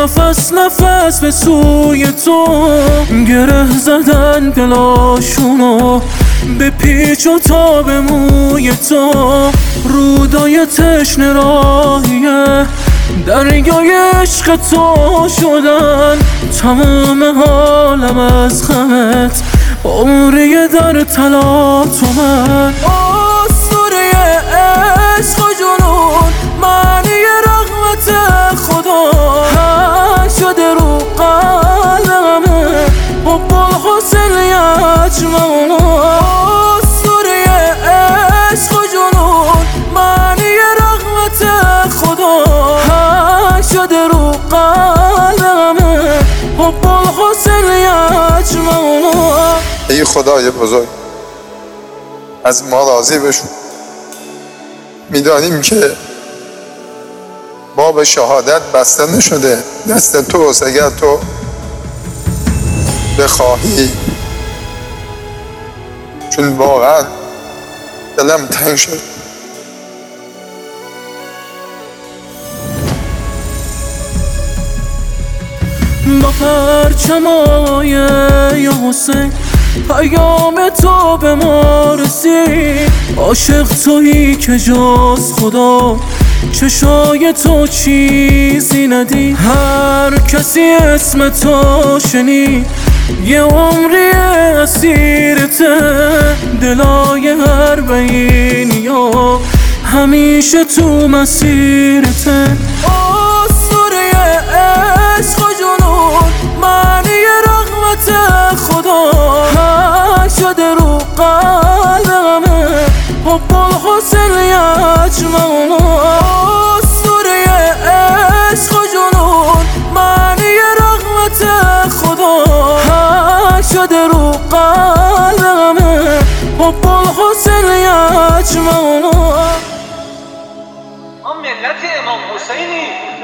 نفس نفس به سوی تو، گره زدن دلاشونو به پیچ و تاب موی تو. رودای تشنه راهیه دریای عشق تو شدن، تمام حالم از غمت عمری در تلاطمن. اسطوره عشق و جنون معنی رغبت خدا، هر شده رو قلبمه حب الحسن یجمعنا. اسطوره عشق و جنون معنی رغبت خدا، هر شده رو قلبمه حب الحسن یجمعنا. ای خدای بزرگ، از ما راضی بشو. میدانیم که باب شهادت بسته نشده دست توست، اگر تو بخواهی، چون واقعا دلم تنگ شد. با پرچمای یا حسین پیام تو به ما رسید. عاشق تویی که جز خدا چشای تو چیزی ندید. هر کسی اسم تو شنید یه عمری اسیرته. دلای هر بینیا همیشه تو مسیرته. اسطوره عشق و جنون معنی رغبت خدا، هر شده رو قلبمه حب الحسن یجمعنا. اسطوره عشق و جنون معنی رغبت خدا، هر شده رو قلبمه حب الحسن یجمعنا. ما ملت امام حسینی